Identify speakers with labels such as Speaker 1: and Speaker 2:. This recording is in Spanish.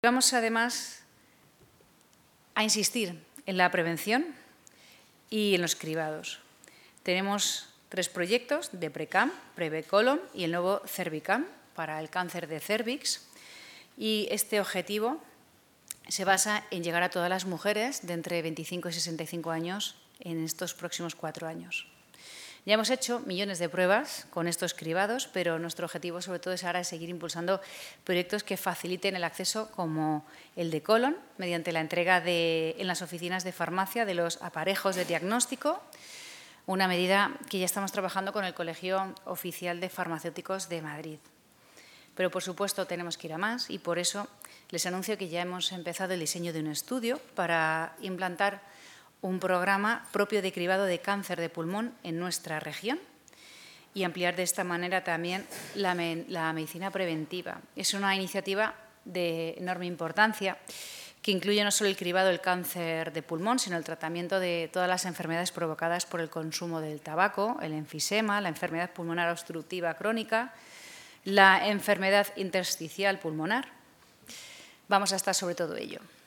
Speaker 1: Vamos además a insistir en la prevención y en los cribados. Tenemos 3 proyectos de PRECAM, PREVECOLON y el nuevo CERVICAM para el cáncer de cérvix. Y este objetivo se basa en llegar a todas las mujeres de entre 25 y 65 años en estos próximos 4 años. Ya hemos hecho millones de pruebas con estos cribados, pero nuestro objetivo sobre todo es ahora seguir impulsando proyectos que faciliten el acceso como el de colon, mediante la entrega en las oficinas de farmacia de los aparejos de diagnóstico, una medida que ya estamos trabajando con el Colegio Oficial de Farmacéuticos de Madrid. Pero, por supuesto, tenemos que ir a más y por eso les anuncio que ya hemos empezado el diseño de un estudio para implantar un programa propio de cribado de cáncer de pulmón en nuestra región y ampliar de esta manera también la medicina preventiva. Es una iniciativa de enorme importancia que incluye no solo el cribado del cáncer de pulmón, sino el tratamiento de todas las enfermedades provocadas por el consumo del tabaco, el enfisema, la enfermedad pulmonar obstructiva crónica, la enfermedad intersticial pulmonar. Vamos a estar sobre todo ello.